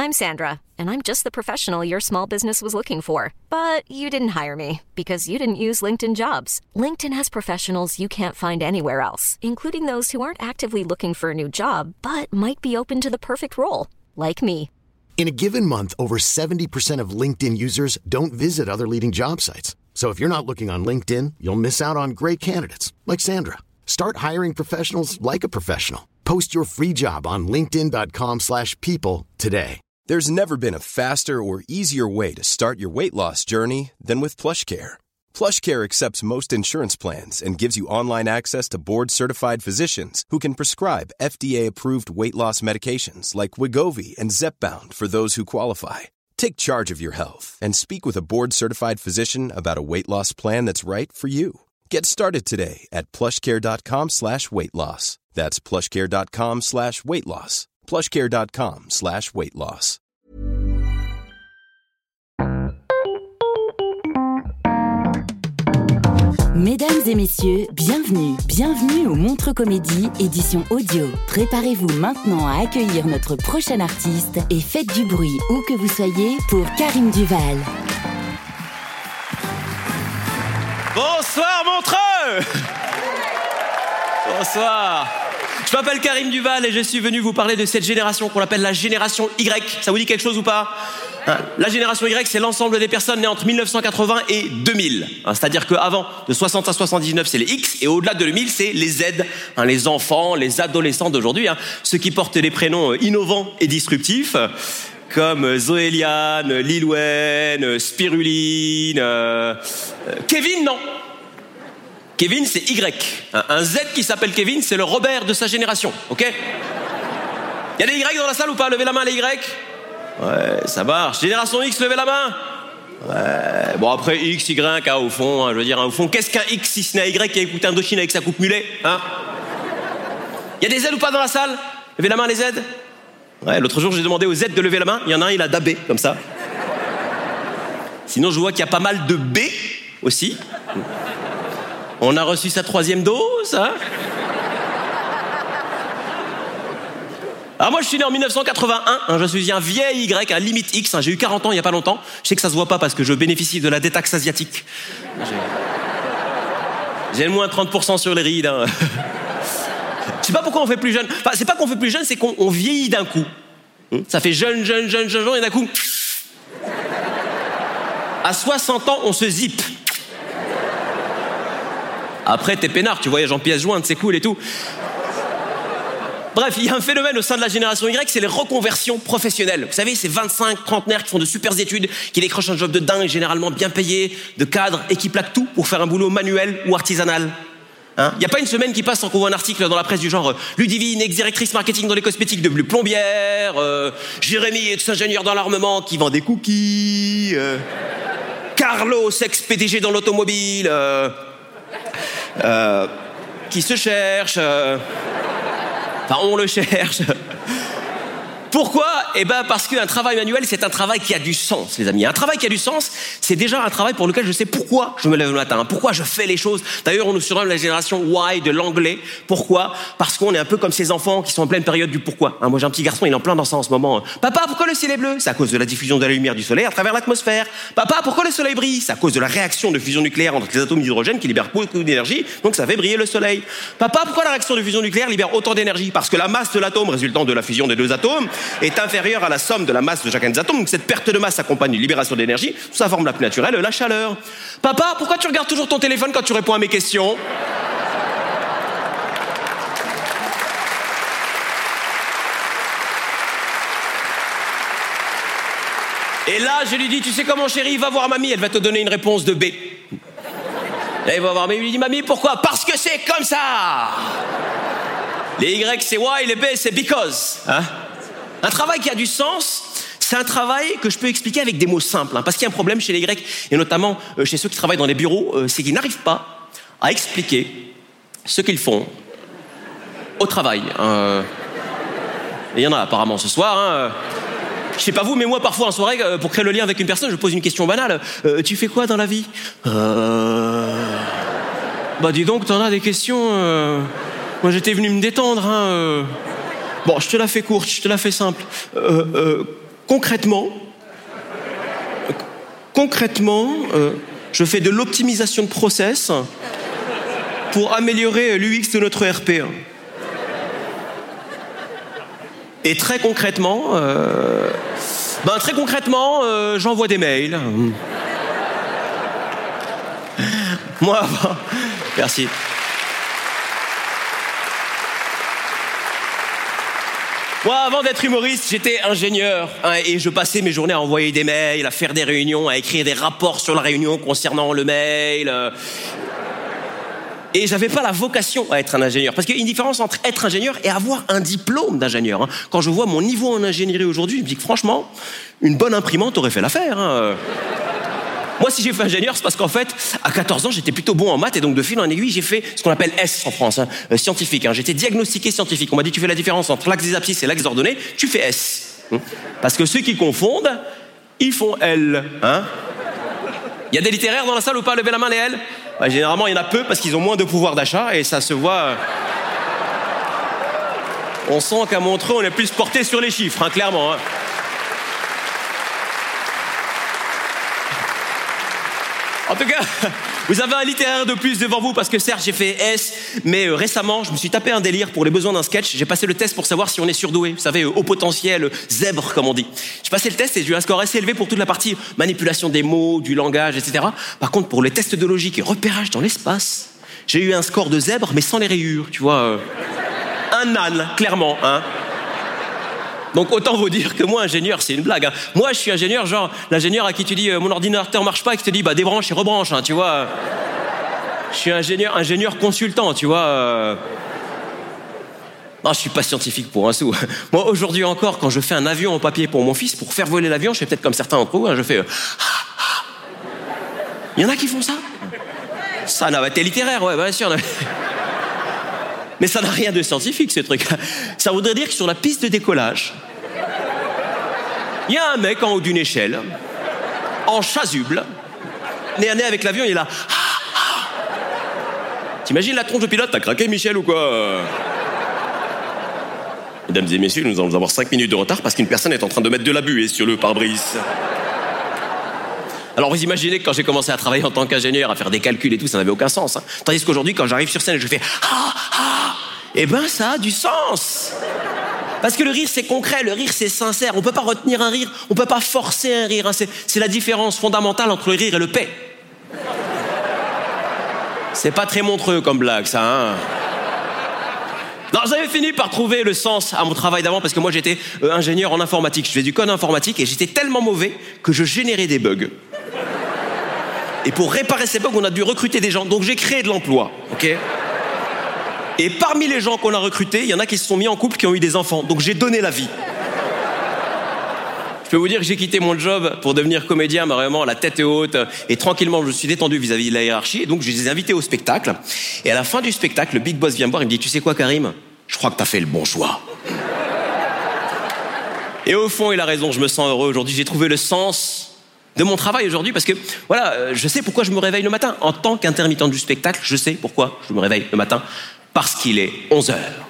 I'm Sandra, and I'm just the professional your small business was looking for. But you didn't hire me because you didn't use LinkedIn Jobs. LinkedIn has professionals you can't find anywhere else, including those who aren't actively looking for a new job, but might be open to the perfect role, like me. In a given month, over 70% of LinkedIn users don't visit other leading job sites. So if you're not looking on LinkedIn, you'll miss out on great candidates like Sandra. Start hiring professionals like a professional. Post your free job on linkedin.com/people today. There's never been a faster or easier way to start your weight loss journey than with PlushCare. PlushCare accepts most insurance plans and gives you online access to board-certified physicians who can prescribe FDA-approved weight loss medications like Wegovy and Zepbound for those who qualify. Take charge of your health and speak with a board-certified physician about a weight loss plan that's right for you. Get started today at plushcare.com/weightloss. That's plushcare.com/weightloss. plushcare.com/weightloss. Mesdames et messieurs, bienvenue au Montreux Comédie, édition audio. Préparez-vous maintenant à accueillir notre prochain artiste et faites du bruit où que vous soyez pour Karim Duval. Bonsoir Montreux. Bonsoir. Je m'appelle Karim Duval et je suis venu vous parler de cette génération qu'on appelle la génération Y. Ça vous dit quelque chose ou pas ? La génération Y, c'est l'ensemble des personnes nées entre 1980 et 2000. C'est-à-dire qu'avant, de 60 à 79, c'est les X, et au-delà de 2000, c'est les Z. Les enfants, les adolescents d'aujourd'hui, ceux qui portent des prénoms innovants et disruptifs, comme Zoéliane, Lil Wayne, Spiruline, Kevin, non. Kevin, c'est Y. Un Z qui s'appelle Kevin, c'est le Robert de sa génération, ok ? Il y a des Y dans la salle ou pas ? Levez la main, les Y. Ouais, ça marche. Génération X, levez la main. Ouais. Bon, après, X, Y, au fond, je veux dire, au fond, qu'est-ce qu'un X si ce n'est un Y qui a écouté Indochine avec sa coupe mulet, Il y a des Z ou pas dans la salle ? Levez la main, les Z. Ouais, l'autre jour, j'ai demandé aux Z de lever la main. Il y en a un, il a dabé, comme ça. Sinon, je vois qu'il y a pas mal de B aussi. On a reçu sa 3e dose, Alors moi je suis né en 1981, je suis un vieil Y, à limite X, j'ai eu 40 ans il n'y a pas longtemps. Je sais que ça se voit pas parce que je bénéficie de la détaxe asiatique. J'ai le moins 30% sur les rides. Je sais pas pourquoi on fait plus jeune. Enfin, c'est pas qu'on fait plus jeune, c'est qu'on vieillit d'un coup. Ça fait jeune, et d'un coup... À 60 ans, on se zippe. Après, t'es peinard, tu voyages en pièces jointes, c'est cool et tout. Bref, il y a un phénomène au sein de la génération Y, c'est les reconversions professionnelles. Vous savez, ces 25 trentenaires qui font de super études, qui décrochent un job de dingue, généralement bien payé, de cadre, et qui plaquent tout pour faire un boulot manuel ou artisanal. Il n'y a pas une semaine qui passe sans qu'on voit un article dans la presse du genre Ludivine, ex-directrice marketing dans les cosmétiques devenue plombière, Jérémy, ex-ingénieur dans l'armement qui vend des cookies, Carlos, ex-PDG dans l'automobile, qui se cherche... Enfin, on le cherche. Pourquoi ? Parce qu'un travail manuel, c'est un travail qui a du sens, les amis. Un travail qui a du sens, c'est déjà un travail pour lequel je sais pourquoi je me lève le matin, pourquoi je fais les choses. D'ailleurs, on nous surnomme la génération Y de l'anglais. Pourquoi ? Parce qu'on est un peu comme ces enfants qui sont en pleine période du pourquoi. Moi, j'ai un petit garçon, il est en plein dans ça en ce moment. Papa, pourquoi le ciel est bleu ? C'est à cause de la diffusion de la lumière du soleil à travers l'atmosphère. Papa, pourquoi le soleil brille ? C'est à cause de la réaction de fusion nucléaire entre les atomes d'hydrogène qui libèrent beaucoup d'énergie, donc ça fait briller le soleil. Papa, pourquoi la réaction de fusion nucléaire libère autant d'énergie ? Parce que la masse de l'atome résultant de la fusion des deux atomes est inférieure à la somme de la masse de chacun des atomes. Donc cette perte de masse accompagne une libération d'énergie sous sa forme la plus naturelle, la chaleur. Papa, pourquoi tu regardes toujours ton téléphone quand tu réponds à mes questions ? Et là, je lui dis, tu sais quoi mon chéri, va voir mamie, elle va te donner une réponse de B. Et il va voir mamie, il lui dit, mamie, pourquoi ? Parce que c'est comme ça. Les Y, c'est why, les B, c'est because. Un travail qui a du sens, c'est un travail que je peux expliquer avec des mots simples. Parce qu'il y a un problème chez les Y, et notamment chez ceux qui travaillent dans les bureaux, c'est qu'ils n'arrivent pas à expliquer ce qu'ils font au travail. Et il y en a apparemment ce soir. Je sais pas vous, mais moi parfois en soirée, pour créer le lien avec une personne, je pose une question banale. Tu fais quoi dans la vie ? Bah dis donc, t'en as des questions. Moi j'étais venu me détendre. Bon, je te la fais courte, je te la fais simple. concrètement, je fais de l'optimisation de process pour améliorer l'UX de notre RP. Et très concrètement, j'envoie des mails. Moi, merci. Moi, avant d'être humoriste, j'étais ingénieur, et je passais mes journées à envoyer des mails, à faire des réunions, à écrire des rapports sur la réunion concernant le mail. Et j'avais pas la vocation à être un ingénieur. Parce qu'il y a une différence entre être ingénieur et avoir un diplôme d'ingénieur. Quand je vois mon niveau en ingénierie aujourd'hui, je me dis que franchement, une bonne imprimante aurait fait l'affaire. Moi, si j'ai fait ingénieur, c'est parce qu'en fait, à 14 ans, j'étais plutôt bon en maths et donc de fil en aiguille, j'ai fait ce qu'on appelle S en France, scientifique. J'étais diagnostiqué scientifique. On m'a dit, tu fais la différence entre l'axe des abscisses et l'axe ordonné, tu fais S. Parce que ceux qui confondent, ils font L. Il y a des littéraires dans la salle ou pas? Levez la main, les L. Généralement, il y en a peu parce qu'ils ont moins de pouvoir d'achat et ça se voit. On sent qu'à Montreux, on est plus porté sur les chiffres, clairement. En tout cas, vous avez un littéraire de plus devant vous parce que certes, j'ai fait S, mais récemment, je me suis tapé un délire pour les besoins d'un sketch. J'ai passé le test pour savoir si on est surdoué. Vous savez, haut potentiel, zèbre, comme on dit. J'ai passé le test et j'ai eu un score assez élevé pour toute la partie manipulation des mots, du langage, etc. Par contre, pour les tests de logique et repérage dans l'espace, j'ai eu un score de zèbre, mais sans les rayures, tu vois. Un âne, clairement, Donc autant vous dire que moi, ingénieur, c'est une blague. Moi, je suis ingénieur, genre l'ingénieur à qui tu dis mon ordinateur marche pas et qui te dit débranche et rebranche, tu vois. Je suis ingénieur consultant, tu vois. Non, je suis pas scientifique pour un sou. Moi, aujourd'hui encore, quand je fais un avion en papier pour mon fils, pour faire voler l'avion, je fais peut-être comme certains d'entre vous, je fais. Il y en a qui font ça. Ça n'a pas été littéraire, ouais, bien sûr. Mais ça n'a rien de scientifique, ce truc. Ça voudrait dire que sur la piste de décollage, il y a un mec en haut d'une échelle, en chasuble, nez à nez avec l'avion, il est là. T'imagines la tronche de pilote? T'as craqué, Michel, ou quoi? Mesdames et messieurs, nous allons avoir 5 minutes de retard parce qu'une personne est en train de mettre de la buée sur le pare-brise. Alors vous imaginez que quand j'ai commencé à travailler en tant qu'ingénieur, à faire des calculs et tout, ça n'avait aucun sens. Tandis qu'aujourd'hui, quand j'arrive sur scène et je fais eh ben ça a du sens. Parce que le rire, c'est concret, le rire, c'est sincère. On peut pas retenir un rire, on peut pas forcer un rire. C'est la différence fondamentale entre le rire et le paix. C'est pas très montreux comme blague, ça, Non, j'avais fini par trouver le sens à mon travail d'avant parce que moi, j'étais ingénieur en informatique. Je faisais du code informatique et j'étais tellement mauvais que je générais des bugs. Et pour réparer ces bugs, on a dû recruter des gens. Donc j'ai créé de l'emploi, ok ? Et parmi les gens qu'on a recrutés, il y en a qui se sont mis en couple, qui ont eu des enfants. Donc j'ai donné la vie. Je peux vous dire que j'ai quitté mon job pour devenir comédien, mais vraiment la tête est haute. Et tranquillement, je me suis détendu vis-à-vis de la hiérarchie. Et donc je les ai invités au spectacle. Et à la fin du spectacle, le big boss vient me voir, il me dit « Tu sais quoi, Karim ? Je crois que t'as fait le bon choix. » Et au fond, il a raison, je me sens heureux aujourd'hui. J'ai trouvé le sens de mon travail aujourd'hui parce que, voilà, je sais pourquoi je me réveille le matin. En tant qu'intermittent du spectacle, je sais pourquoi je me réveille le matin. Parce qu'il est 11h.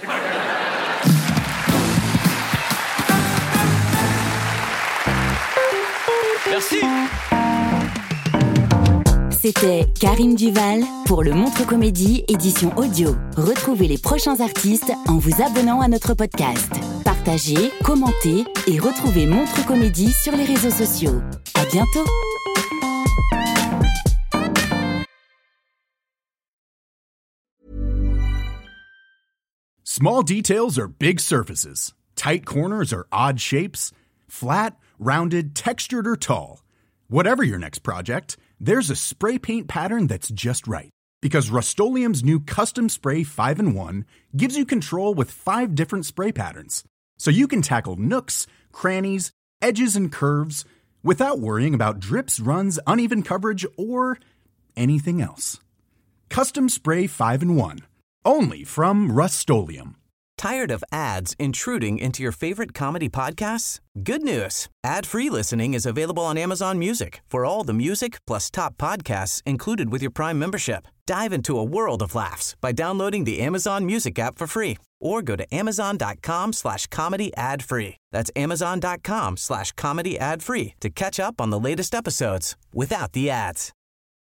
Merci. C'était Karim Duval pour le Montre Comédie édition audio. Retrouvez les prochains artistes en vous abonnant à notre podcast. Partagez, commentez et retrouvez Montre Comédie sur les réseaux sociaux. À bientôt. Small details are big surfaces. Tight corners are odd shapes. Flat, rounded, textured, or tall. Whatever your next project, there's a spray paint pattern that's just right. Because Rust-Oleum's new Custom Spray 5-in-1 gives you control with 5 different spray patterns. So you can tackle nooks, crannies, edges, and curves without worrying about drips, runs, uneven coverage, or anything else. Custom Spray 5-in-1. Only from Rust-Oleum. Tired of ads intruding into your favorite comedy podcasts? Good news. Ad-free listening is available on Amazon Music for all the music plus top podcasts included with your Prime membership. Dive into a world of laughs by downloading the Amazon Music app for free or go to amazon.com/comedy ad-free. That's amazon.com/comedy ad-free to catch up on the latest episodes without the ads.